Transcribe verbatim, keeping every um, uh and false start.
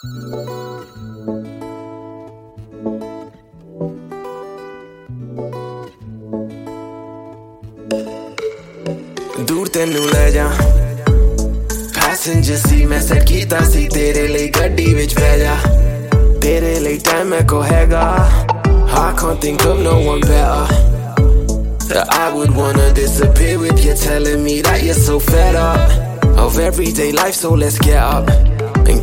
दूर तेनू ले जा पैसेंजर सी मैं सेट कीता सी तेरे ਲਈ ਗੱਡੀ ਵਿੱਚ ਬਹਿ ਜਾ ਤੇਰੇ ਲਈ ਟਾਈਮ ਮੈਂ ਕੋ ਹੈਗਾ I can't think of no one better I would wanna disappear with you telling me that you're so fed up of everyday life, so let's get up